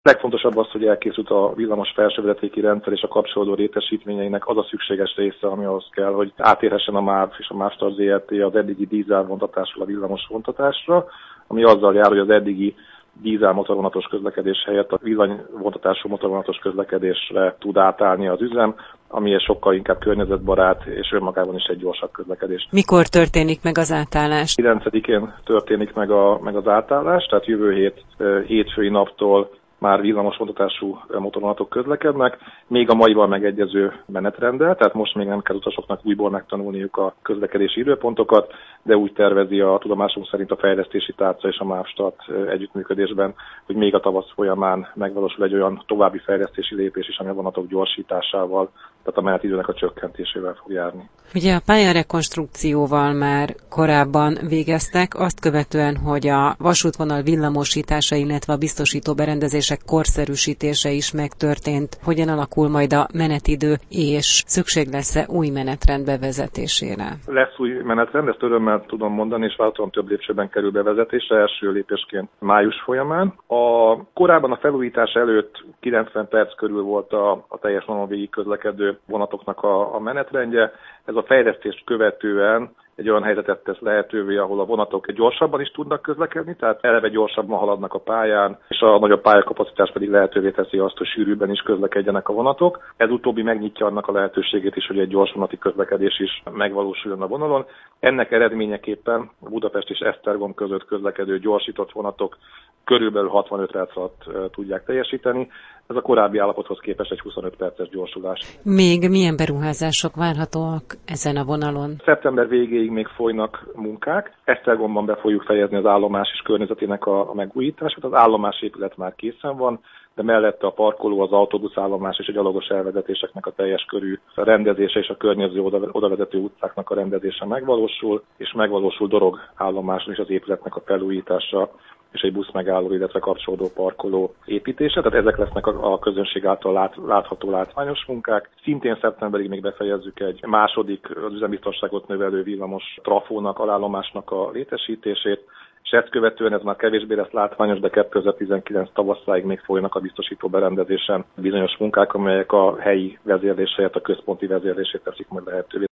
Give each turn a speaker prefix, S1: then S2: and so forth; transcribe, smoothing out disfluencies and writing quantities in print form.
S1: Legfontosabb az, hogy elkészült a villamos felsővezetéki rendszer és a kapcsolódó létesítményeinek az a szükséges része, ami ahhoz kell, hogy átérhessen a MÁV és a Mávstar Zrt. Az eddigi dízel vontatásról a villamos vontatásra, ami azzal jár, hogy az eddigi dízel motorvonatos közlekedés helyett a villanyvontatású motorvonatos közlekedésre tud átállni az üzem, ami sokkal inkább környezetbarát és önmagában is egy gyorsabb közlekedés.
S2: Mikor történik meg az átállás?
S1: 9-én történik meg az átállás, tehát jövő hét hétfői naptól már villamos vontatású motorvonatok közlekednek, még a maival megegyező menetrenddel, tehát most még nem kell utasoknak újból megtanulniuk a közlekedési időpontokat, de úgy tervezi a tudomásunk szerint a fejlesztési tárca és a Mávstart együttműködésben, hogy még a tavasz folyamán megvalósul egy olyan további fejlesztési lépés is, ami a vonatok gyorsításával, tehát a menetidőnek a csökkentésével fog járni.
S2: Ugye a pályarekonstrukcióval már korábban végeztek, azt követően, hogy a vasútvonal villamosítása, illetve a biztosító berendezések korszerűsítése is megtörtént. Hogyan alakul majd a menetidő, és szükség lesz-e új menetrend bevezetésére?
S1: Lesz új menetrend, ezt örömmel tudom mondani, és várhatóan több lépcsőben kerül bevezetésre, első lépésként május folyamán. Korábban a felújítás előtt 90 perc körül volt a teljes vonalon végig közlekedő vonatoknak a menetrendje. Ez a fejlesztést követően egy olyan helyzetet tesz lehetővé, ahol a vonatok gyorsabban is tudnak közlekedni, tehát eleve gyorsabban haladnak a pályán, és a nagyobb pályakapacitás pedig lehetővé teszi azt, hogy sűrűbben is közlekedjenek a vonatok. Ez utóbbi megnyitja annak a lehetőségét is, hogy egy gyors vonati közlekedés is megvalósuljon a vonalon. Ennek eredményeképpen a Budapest és Esztergom között közlekedő gyorsított vonatok körülbelül 65 perc alatt tudják teljesíteni. Ez a korábbi állapothoz képest egy 25 perces gyorsulás.
S2: Még milyen beruházások várhatóak ezen a vonalon?
S1: Szeptember végéig még folynak munkák. Esztergomban be fogjuk fejezni az állomás és környezetének a megújítását. Az állomásépület már készen van, de mellette a parkoló, az autóbuszállomás és a gyalogos elvezetéseknek a teljes körű rendezése és a környező odavezető utcáknak a rendezése megvalósul, és megvalósul Dorog állomáson is az épületnek a felújítása és egy buszmegálló, illetve kapcsolódó parkoló építése. Tehát ezek lesznek a közönség által látható látványos munkák. Szintén szeptemberig még befejezzük egy második, az üzembiztonságot növelő villamos trafónak, alállomásnak a létesítését, és ezt követően ez már kevésbé lesz látványos, de 2019 tavaszáig még folynak a biztosító berendezésen bizonyos munkák, amelyek a helyi vezérlés helyett a központi vezérlését teszik majd lehetővé.